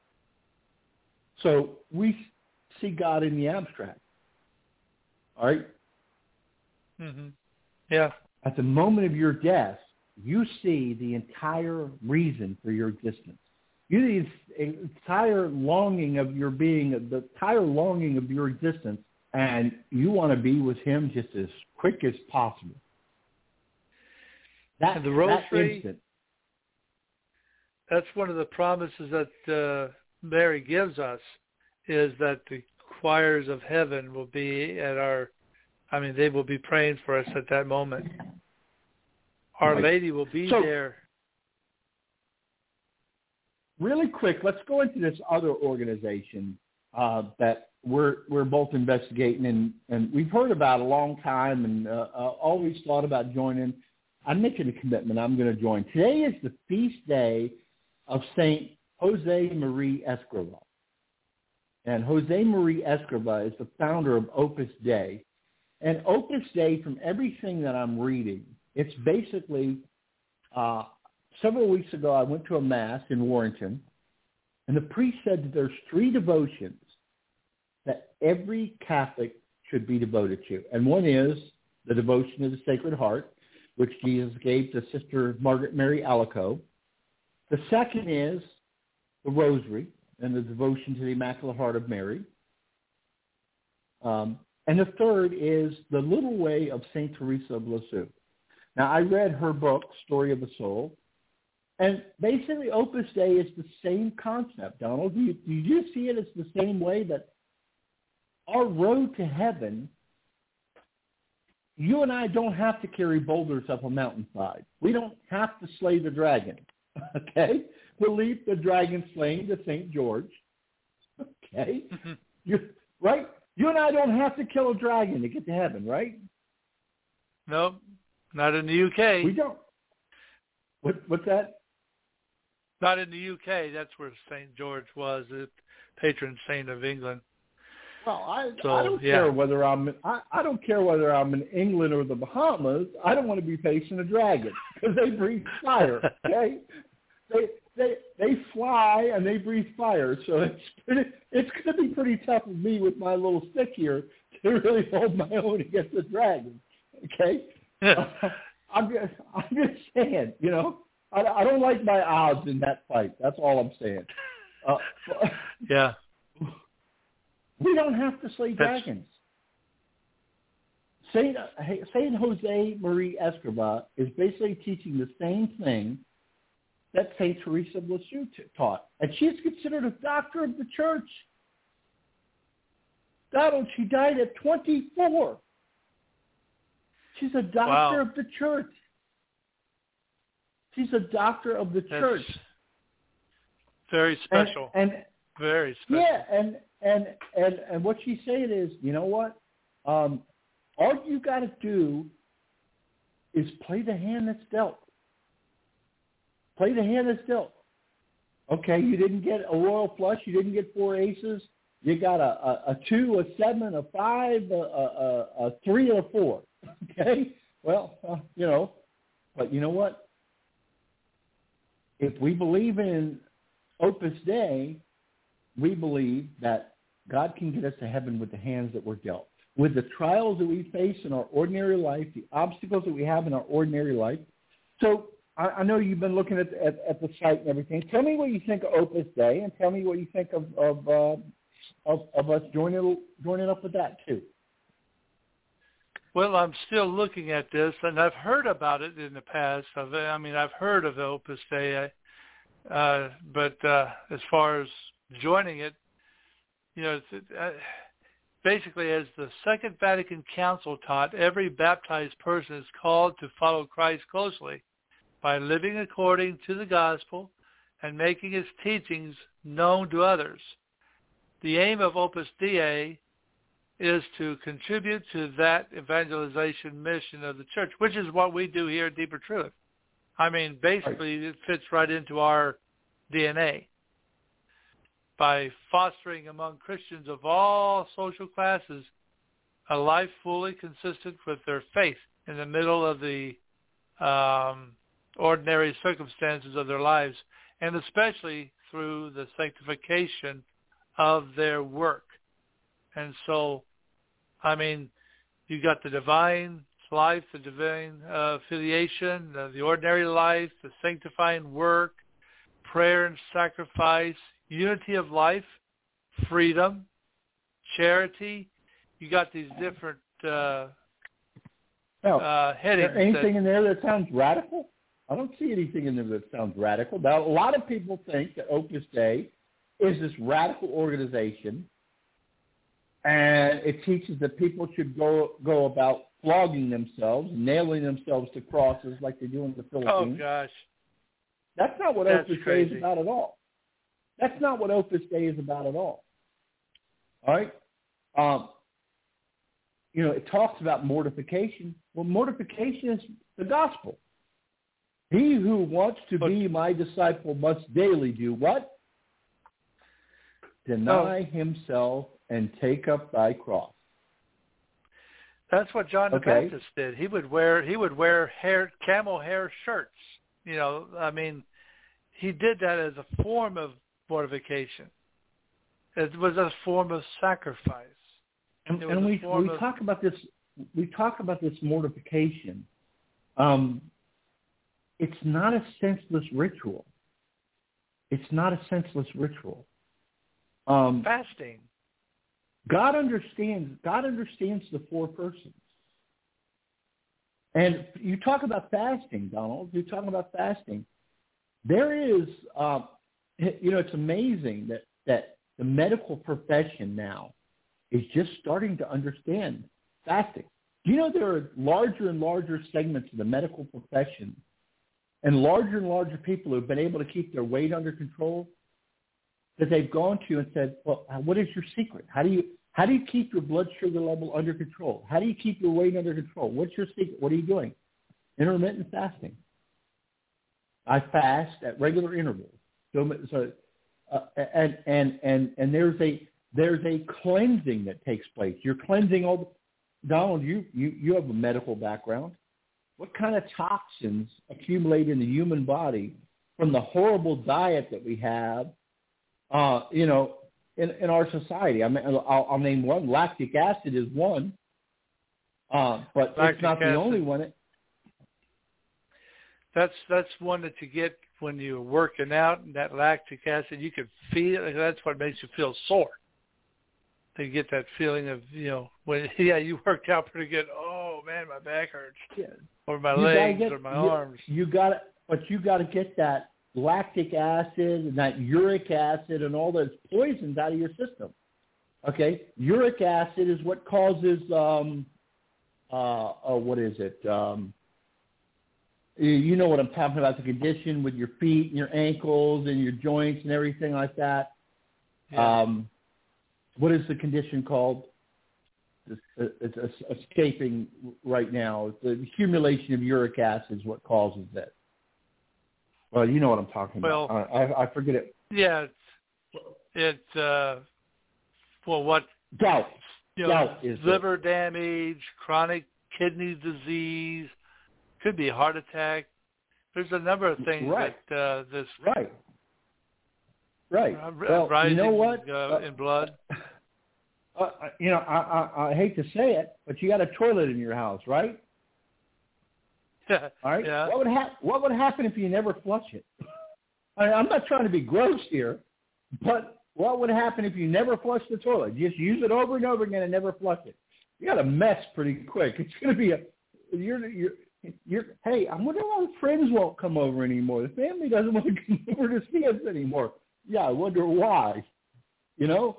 So we see God in the abstract. All right? Mm-hmm. Yeah. At the moment of your death, you see the entire reason for your existence. You see the entire longing of your being, the entire longing of your existence, and you want to be with him just as quick as possible. That, and the rosary, that instant. That's one of the promises that uh, Mary gives us, is that the choirs of heaven will be at our I mean, they will be praying for us at that moment. Our right. Lady will be so, there. Really quick, let's go into this other organization uh, that we're we're both investigating, and, and we've heard about a long time, and uh, uh, always thought about joining. I'm making a commitment. I'm going to join. Today is the feast day of Saint Jose Marie Escrivá. And Jose Marie Escrivá is the founder of Opus Dei. And Opus Dei, from everything that I'm reading, it's basically, uh, several weeks ago I went to a mass in Warrington, and the priest said that there's three devotions that every Catholic should be devoted to. And one is the devotion of the Sacred Heart, which Jesus gave to Sister Margaret Mary Alacoque. The second is the Rosary and the devotion to the Immaculate Heart of Mary. Um, and the third is the Little Way of Saint Teresa of Lisieux. Now, I read her book, Story of the Soul, and basically Opus Dei is the same concept, Donald. Do you, do you see it as the same way that our road to heaven, you and I don't have to carry boulders up a mountainside. We don't have to slay the dragon, okay? We'll leave the dragon slaying to Saint George, okay? Mm-hmm. You, right? You and I don't have to kill a dragon to get to heaven, right? Nope, not in the U K. We don't. What, what's that? Not in the U K. That's where Saint George was, the patron saint of England. Well, I, so, I don't yeah. care whether I'm I, I don't care whether I'm in England or the Bahamas. I don't want to be facing a dragon because they breathe fire. Okay, they they they fly and they breathe fire. So it's pretty, it's going to be pretty tough for me with my little stick here to really hold my own against the dragon. Okay, uh, I'm just I'm just saying, you know, I, I don't like my odds in that fight. That's all I'm saying. Uh, yeah. We don't have to slay dragons. Saint Saint Jose Marie Escrivá is basically teaching the same thing that Saint Teresa of Lisieux taught, and she's considered a doctor of the church. Donald, she died at twenty-four. She's a doctor wow. of the church. She's a doctor of the That's church. Very special. And, and very special. Yeah, and. And, and and what she's saying is, you know what? Um, all you got to do is play the hand that's dealt. Play the hand that's dealt. Okay, you didn't get a royal flush. You didn't get four aces. You got a, a, a two, a seven, a five, a, a, a three, and a four. Okay? Well, uh, you know, but you know what? If we believe in Opus Dei, we believe that God can get us to heaven with the hands that we're dealt. With the trials that we face in our ordinary life, the obstacles that we have in our ordinary life. So I, I know you've been looking at, at at the site and everything. Tell me what you think of Opus Dei, and tell me what you think of of uh, of, of us joining joining up with that too. Well, I'm still looking at this, and I've heard about it in the past. I've, I mean, I've heard of Opus Dei, uh, but uh, as far as joining it, you know, it's, uh, basically, as the Second Vatican Council taught, every baptized person is called to follow Christ closely by living according to the gospel and making his teachings known to others. The aim of Opus Dei is to contribute to that evangelization mission of the church, which is what we do here at Deeper Truth. I mean, basically, it fits right into our D N A. By fostering among Christians of all social classes a life fully consistent with their faith in the middle of the um, ordinary circumstances of their lives, and especially through the sanctification of their work. And so, I mean, you got the divine life, the divine uh, affiliation, uh, the ordinary life, the sanctifying work, prayer and sacrifice, unity of life, freedom, charity. You got these different uh, now, uh, headings. Is there anything that, in there that sounds radical? I don't see anything in there that sounds radical. Now, a lot of people think that Opus Dei is this radical organization, And it teaches that people should go go about flogging themselves, nailing themselves to crosses like they do in the Philippines. Oh, gosh. That's not what That's Opus crazy. Dei is about at all. That's not what Opus Dei is about at all. All right? Um, you know, it talks about mortification. Well, mortification is the gospel. He who wants to but, be my disciple must daily do what? Deny oh. himself and take up thy cross. That's what John the okay. Baptist did. He would wear he would wear hair camel hair shirts. You know, I mean, he did that as a form of mortification. It was a form of sacrifice. And, and we we of, talk about this. We talk about this mortification. Um, it's not a senseless ritual. It's not a senseless ritual. Um, fasting. God understands. God understands the four persons. And you talk about fasting, Donald. You talk about fasting. There is, uh, you know, it's amazing that that the medical profession now is just starting to understand fasting. Do you know there are larger and larger segments of the medical profession and larger and larger people who have been able to keep their weight under control that they've gone to and said, well, what is your secret? How do you how do you keep your blood sugar level under control? How do you keep your weight under control? What's your secret? What are you doing? Intermittent fasting. I fast at regular intervals. So, so uh, and and and and there's a there's a cleansing that takes place. You're cleansing all. The, Donald, you you you have a medical background. What kind of toxins accumulate in the human body from the horrible diet that we have? Uh, you know, in, in our society. I mean, I'll, I'll name one. Lactic acid is one, uh, but lactic it's not acid. the only one. It, That's that's one that you get when you're working out, and that lactic acid, you can feel, that's what makes you feel sore. You get that feeling of, you know, when, yeah, you worked out pretty good. Oh, man, my back hurts. Yeah. Or my you legs get, or my you, arms. You got to, but you got to get that lactic acid and that uric acid and all those poisons out of your system. Okay? Uric acid is what causes, um, uh, oh, what is it? Um, You know what I'm talking about, the condition with your feet and your ankles and your joints and everything like that. Yeah. Um, what is the condition called? It's, it's escaping right now. The accumulation of uric acid is what causes it. Well, you know what I'm talking well, about. I, I forget it. Yeah, it's, it, uh, well, what? Gout. You know, Gout is liver it. damage, chronic kidney disease, could be a heart attack. There's a number of things right. that uh, this right, right. Uh, well, rising you know what? Uh, uh, in blood. Uh, you know, I, I, I hate to say it, but you got a toilet in your house, right? Yeah. All right. Yeah. What would happen? What would happen if you never flush it? I mean, I'm not trying to be gross here, but what would happen if you never flush the toilet? Just use it over and over again and never flush it. You got a mess pretty quick. It's going to be a you're you're. You're, hey, I wonder why the friends won't come over anymore. The family doesn't want to come over to see us anymore. Yeah, I wonder why. You know?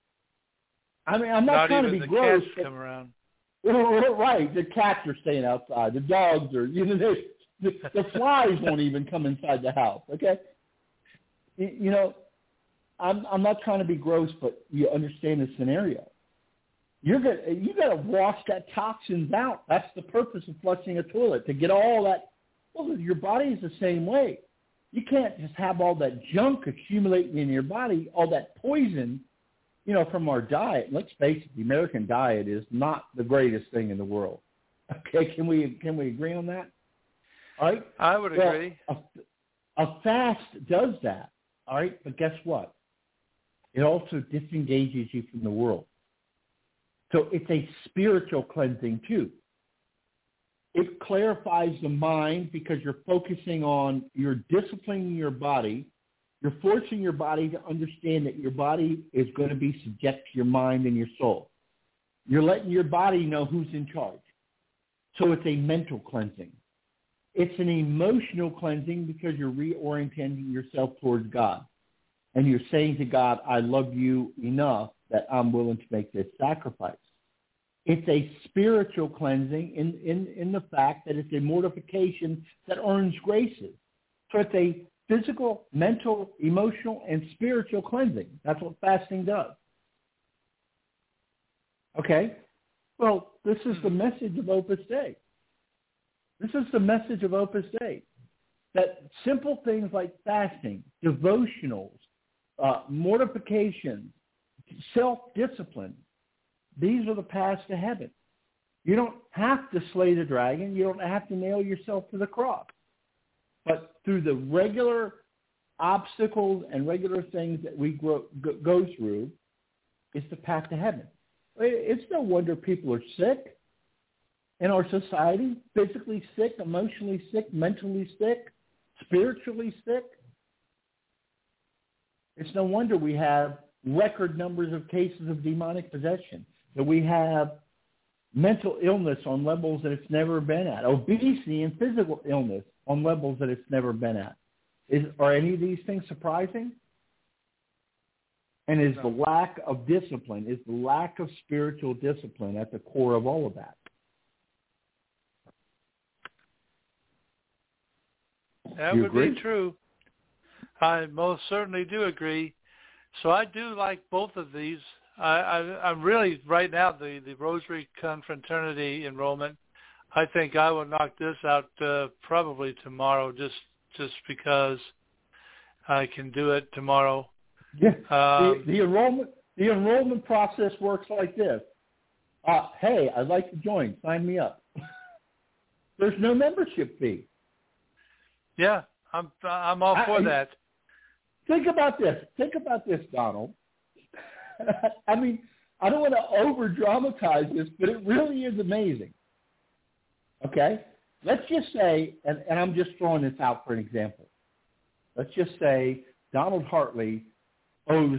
I mean, I'm not, not trying to be the gross. Cats come around. Right. The cats are staying outside. The dogs are, you know, they, the, the flies won't even come inside the house, okay? You, you know, I'm, I'm not trying to be gross, but you understand the scenario. You're gonna, you got to wash that toxins out. That's the purpose of flushing a toilet, to get all that. Well, your body is the same way. You can't just have all that junk accumulating in your body, all that poison, you know, from our diet. Let's face it, the American diet is not the greatest thing in the world. Okay, can we can we agree on that? All right? I would well, agree. A, a fast does that, all right? But guess what? It also disengages you from the world. So it's a spiritual cleansing too. It clarifies the mind because you're focusing on, you're disciplining your body. You're forcing your body to understand that your body is going to be subject to your mind and your soul. You're letting your body know who's in charge. So it's a mental cleansing. It's an emotional cleansing because you're reorienting yourself towards God. And you're saying to God, I love you enough that I'm willing to make this sacrifice. It's a spiritual cleansing in, in, in the fact that it's a mortification that earns graces. So it's a physical, mental, emotional, and spiritual cleansing. That's what fasting does. Okay? Well, this is the message of Opus Dei. This is the message of Opus Dei. That simple things like fasting, devotionals, uh, mortification, self-discipline, these are the paths to heaven. You don't have to slay the dragon. You don't have to nail yourself to the cross. But through the regular obstacles and regular things that we grow, go through, is the path to heaven. It's no wonder people are sick in our society, physically sick, emotionally sick, mentally sick, spiritually sick. It's no wonder we have record numbers of cases of demonic possession, that we have mental illness on levels that it's never been at, obesity and physical illness on levels that it's never been at. Is, are any of these things surprising? And is the lack of discipline, is the lack of spiritual discipline at the core of all of that? That You would agree? be true. I most certainly do agree. So I do like both of these. I, I, I'm really, right now, the, the Rosary Confraternity enrollment, I think I will knock this out uh, probably tomorrow just just because I can do it tomorrow. Yeah. Um, the, the enrollment the enrollment process works like this. Uh, hey, I'd like to join. Sign me up. There's no membership fee. Yeah, I'm I'm all for I, that. Think about this. Think about this, Donald. I mean, I don't want to over-dramatize this, but it really is amazing. Okay? Let's just say, and, and I'm just throwing this out for an example. Let's just say Donald Hartley owes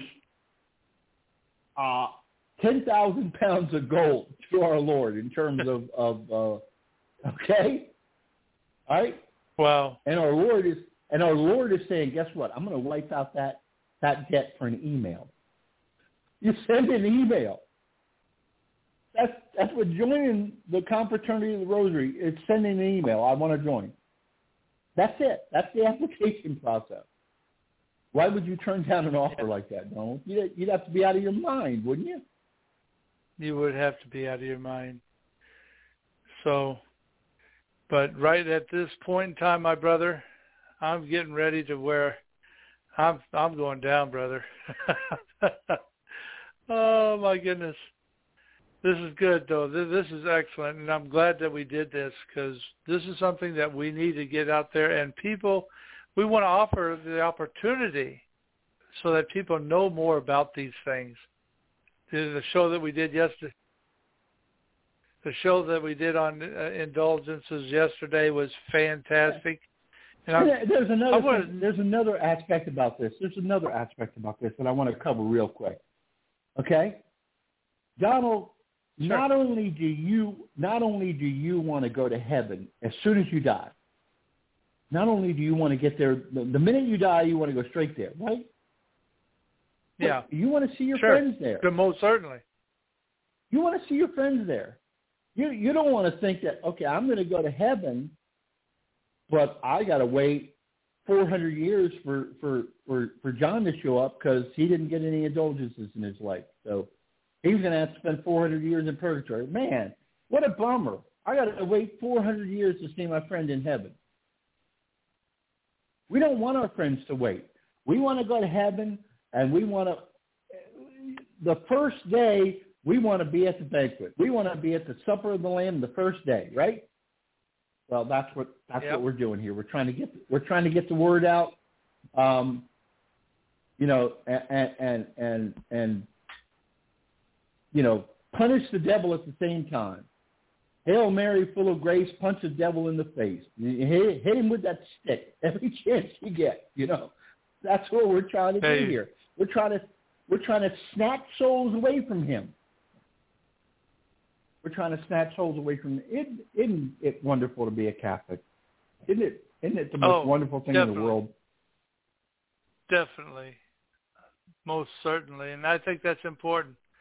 uh, ten thousand pounds of gold to our Lord in terms of, of uh, okay? All right? Wow. And our Lord is and our Lord is saying, guess what? I'm going to wipe out that, that debt for an email. You send an email. That's that's what joining the Confraternity of the Rosary is, sending an email. I want to join. That's it. That's the application process. Why would you turn down an offer like that, Donald? You'd, you'd have to be out of your mind, wouldn't you? You would have to be out of your mind. So, but right at this point in time, my brother, I'm getting ready to where I'm I'm going down, brother. Oh, my goodness. This is good, though. This is excellent, and I'm glad that we did this because this is something that we need to get out there. And people, we want to offer the opportunity so that people know more about these things. The show that we did yesterday, the show that we did on uh, indulgences yesterday was fantastic. And there's another wanna, thing, there's another aspect about this. There's another aspect about this that I want to cover real quick. Okay, Donald. Sure. Not only do you not only do you want to go to heaven as soon as you die. Not only do you want to get there, the, the minute you die, you want to go straight there, right? Yeah. But you want to see your sure. friends there. Most certainly. You want to see your friends there. You you don't want to think that, okay, I'm going to go to heaven, but I got to wait four hundred years for, for, for, for John to show up because he didn't get any indulgences in his life. So he's going to have to spend four hundred years in purgatory. Man, what a bummer. I got to wait four hundred years to see my friend in heaven. We don't want our friends to wait. We want to go to heaven, and we want to, the first day, we want to be at the banquet. We want to be at the supper of the Lamb the first day, right? Well, that's what that's yep. what we're doing here. We're trying to get we're trying to get the word out, um, you know, and and and and you know, punish the devil at the same time. Hail Mary, full of grace, punch the devil in the face. Hit, hit him with that stick every chance you get. You know, that's what we're trying to hey. do here. We're trying to we're trying to snatch souls away from him. We're trying to snatch souls away from him. Isn't, isn't it wonderful to be a Catholic? Isn't it? Isn't it the most oh, wonderful thing definitely. in the world? Definitely, most certainly, and I think that's important.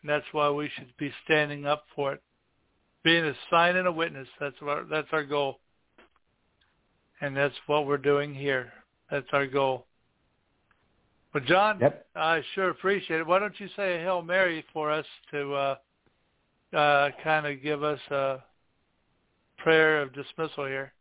And that's why we should be standing up for it. Being a sign and a witness, that's our, that's our goal. And that's what we're doing here. That's our goal. But John, yep. I sure appreciate it. Why don't you say a Hail Mary for us to uh, uh, kind of give us a prayer of dismissal here?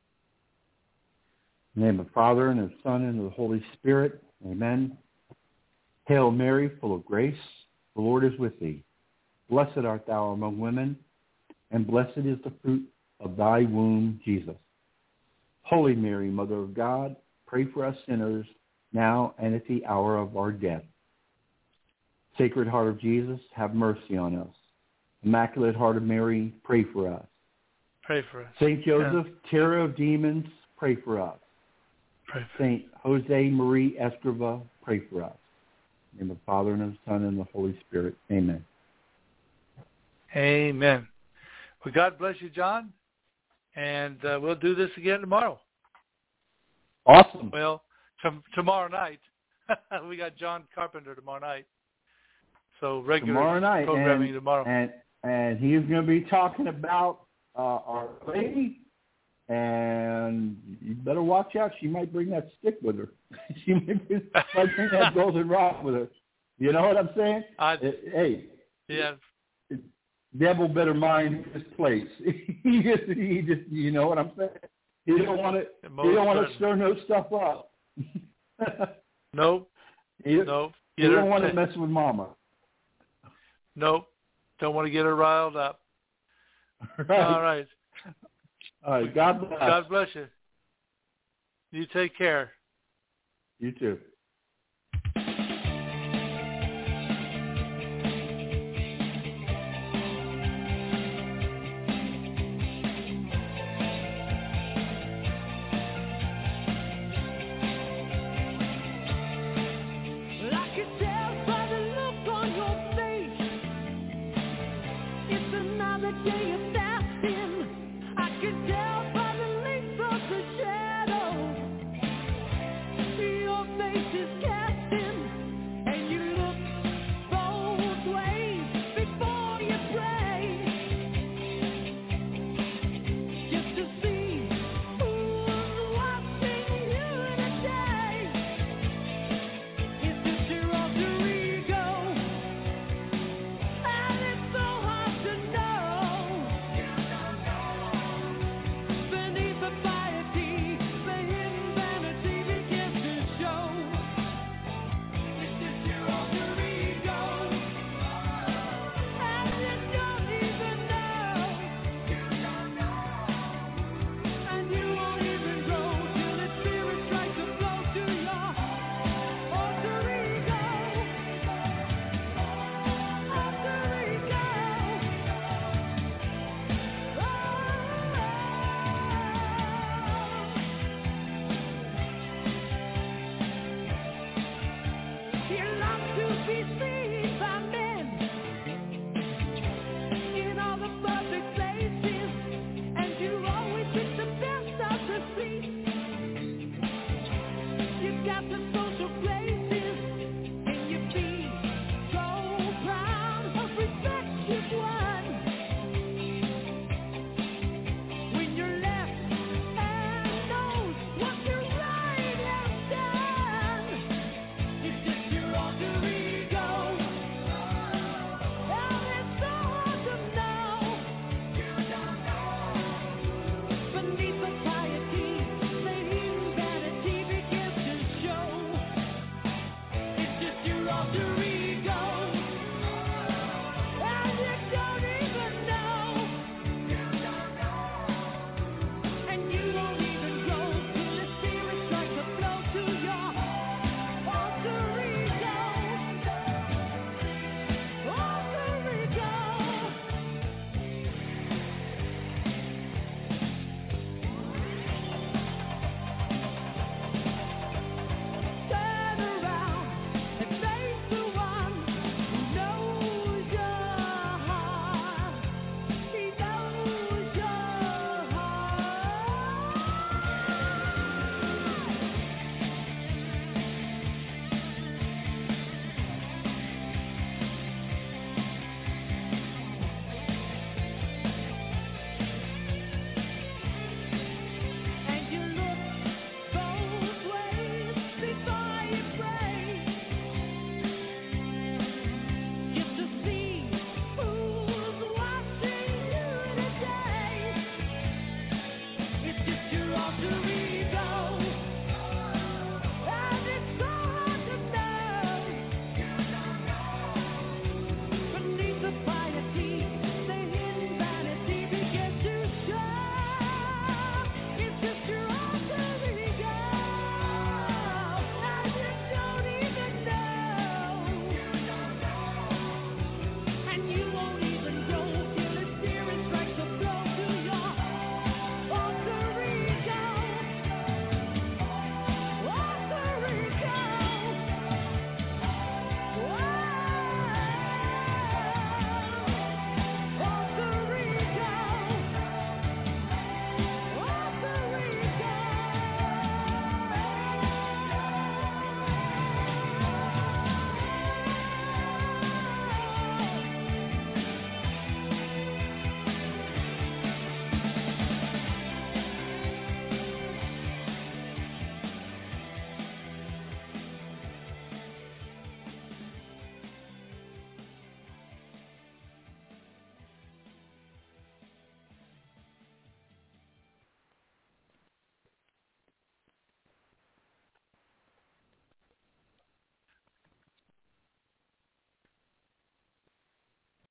In the name of the Father, and of the Son, and of the Holy Spirit. Amen. Hail Mary, full of grace, the Lord is with thee. Blessed art thou among women, and blessed is the fruit of thy womb, Jesus. Holy Mary, Mother of God, pray for us sinners, now and at the hour of our death. Sacred Heart of Jesus, have mercy on us. Immaculate Heart of Mary, pray for us. Pray for us. Saint Joseph, yeah. Terror of demons, pray for us. Pray for Saint Jose Marie Escriva, pray for us. In the Father, and of the Son, and the Holy Spirit. Amen. Amen. Well, God bless you, John. And uh, we'll do this again tomorrow. Awesome. Well, t- tomorrow night. We got John Carpenter tomorrow night. So regular tomorrow night, programming and, tomorrow. And, and he's going to be talking about uh, Our Lady. And you better watch out. She might bring that stick with her. She might bring, might bring that golden rock with her. You know what I'm saying? I, hey. Yeah. Devil better mind his place. he just, he just, you know what I'm saying? He don't want to. He don't want to stir no stuff up. Nope. He, nope. He don't want to mess with Mama. Nope. Don't want to get her riled up. Right. All right. All right. God bless. God bless you. You take care. You too.